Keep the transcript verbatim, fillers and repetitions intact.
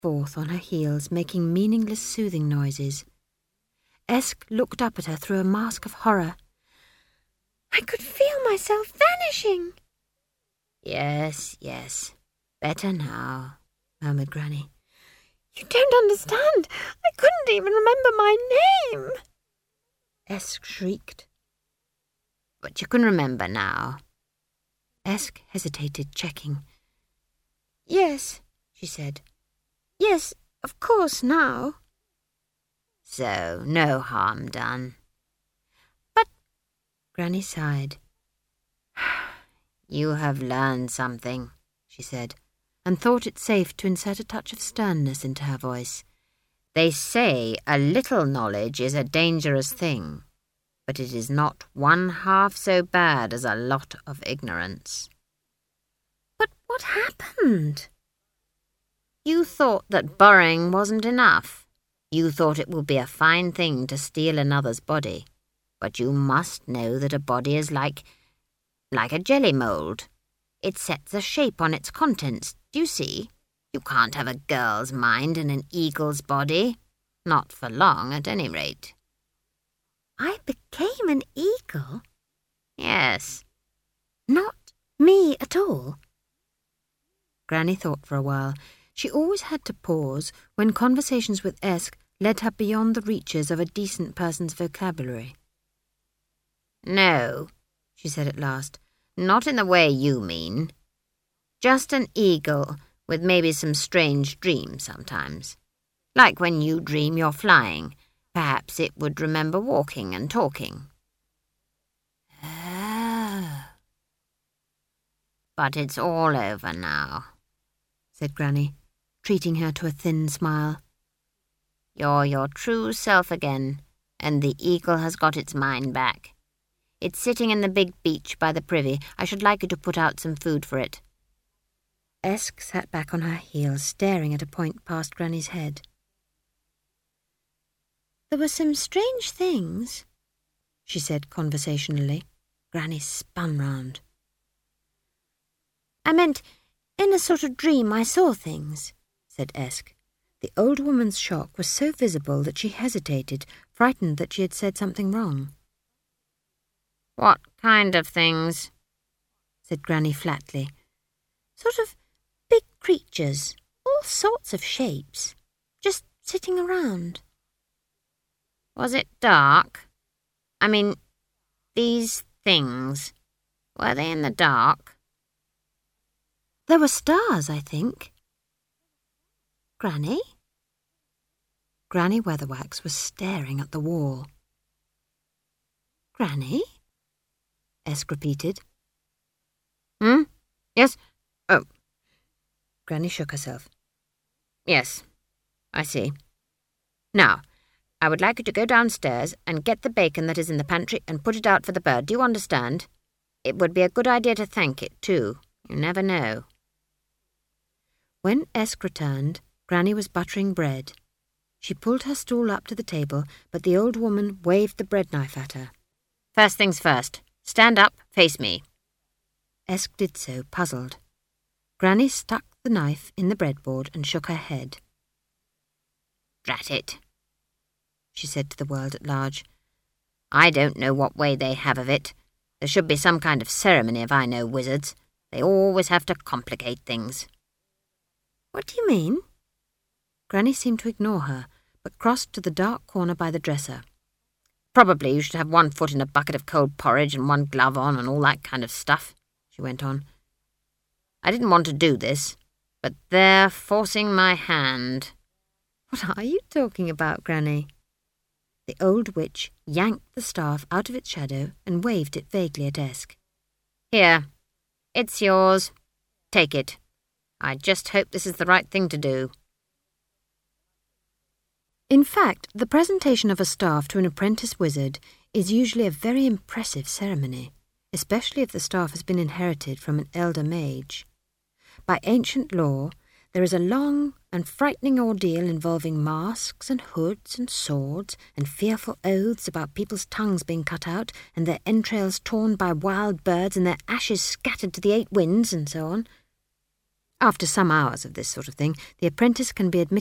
forth on her heels, making meaningless soothing noises. Esk looked up at her through a mask of horror. I could feel myself vanishing. Yes, yes, better now, murmured Granny. You don't understand. I couldn't even remember my name. Esk shrieked. But you can remember now. Esk hesitated, checking. Yes, she said. Yes, of course, now. So, no harm done. But, Granny sighed. You have learned something, she said, and thought it safe to insert a touch of sternness into her voice. They say a little knowledge is a dangerous thing, but it is not one half so bad as a lot of ignorance. But what happened? You thought that borrowing wasn't enough. You thought it would be a fine thing to steal another's body. But you must know that a body is like... like a jelly mould. It sets a shape on its contents, do you see? You can't have a girl's mind in an eagle's body. Not for long, at any rate. I became an eagle? Yes. Not me at all? Granny thought for a while. She always had to pause when conversations with Esk led her beyond the reaches of a decent person's vocabulary. No, she said at last. Not in the way you mean. Just an eagle with maybe some strange dreams sometimes. Like when you dream you're flying. Perhaps it would remember walking and talking. Oh. But it's all over now, said Granny, treating her to a thin smile. You're your true self again, and the eagle has got its mind back. It's sitting in the big beech by the privy. I should like you to put out some food for it. Esk sat back on her heels, staring at a point past Granny's head. There were some strange things, she said conversationally. Granny spun round. I meant, in a sort of dream I saw things, said Esk. The old woman's shock was so visible that she hesitated, frightened that she had said something wrong. What kind of things? Said Granny flatly. Sort of big creatures, all sorts of shapes, just sitting around. Was it dark? I mean, these things, were they in the dark? There were stars, I think. Granny? Granny Weatherwax was staring at the wall. Granny? Esk repeated. Hmm? Yes? Oh. Granny shook herself. Yes, I see. Now, I would like you to go downstairs and get the bacon that is in the pantry and put it out for the bird. Do you understand? It would be a good idea to thank it, too. You never know. When Esk returned, Granny was buttering bread. She pulled her stool up to the table, but the old woman waved the bread knife at her. First things first. Stand up, face me. Esk did so, puzzled. Granny stuck the knife in the breadboard and shook her head. Drat it, she said to the world at large. I don't know what way they have of it. There should be some kind of ceremony if I know wizards. They always have to complicate things. What do you mean? Granny seemed to ignore her, but crossed to the dark corner by the dresser. Probably you should have one foot in a bucket of cold porridge and one glove on and all that kind of stuff, she went on. I didn't want to do this, but they're forcing my hand. What are you talking about, Granny? The old witch yanked the staff out of its shadow and waved it vaguely at Esk. Here, it's yours. Take it. I just hope this is the right thing to do. In fact, the presentation of a staff to an apprentice wizard is usually a very impressive ceremony, especially if the staff has been inherited from an elder mage. By ancient law, there is a long and frightening ordeal involving masks and hoods and swords and fearful oaths about people's tongues being cut out and their entrails torn by wild birds and their ashes scattered to the eight winds and so on. After some hours of this sort of thing, the apprentice can be admitted